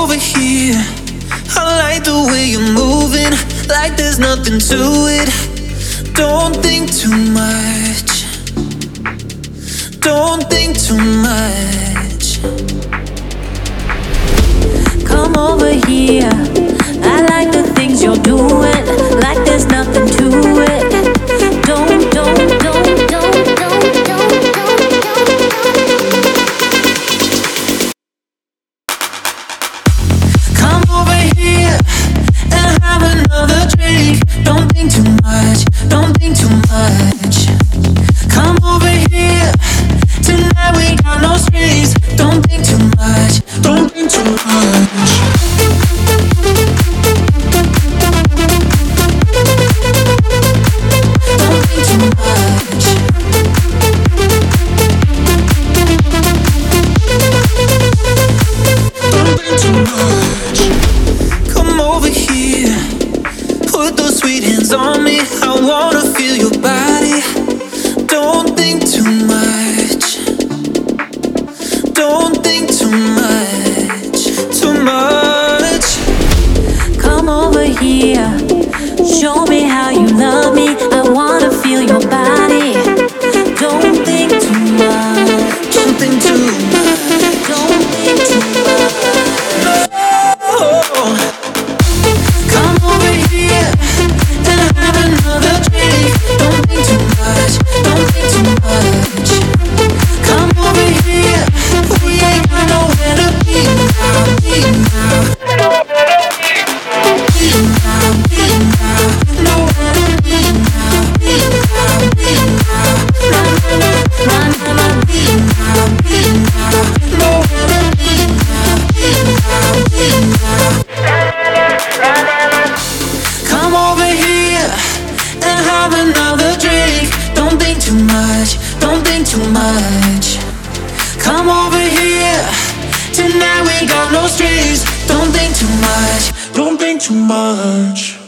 over here. I like the way you're moving, like there's nothing to it. Don't think too much. Don't think too much. Come over here. I like the things you're doing, like there's nothing to it. Don't. Come over here and have another drink. Don't think too much. Don't think too much. Come over here. Tonight we got no strings. Don't think too much. Don't think too much. Don't think too much. Don't think too much. Come over here. Put those sweet hands on me. I wanna feel your body. Don't think too much. Don't think too much. Too much. Come over here. Show me how you love me. I wanna feel your body. Don't think too much. Don't think too much. Don't think too much. Oh. Come over here and have another drink. Don't think too much. Don't think too much. Come over here. We ain't got nowhere to be now. Be now. Be now. Be now. Nowhere to be now. Be now. Be now. Na na na na na. Be now. Be now. Nowhere to be now. Be now. Be now. Come over here and have another drink. Don't think too much. Don't think too much. Come over here. Tonight we got no strings. Don't think too much. Don't think too much.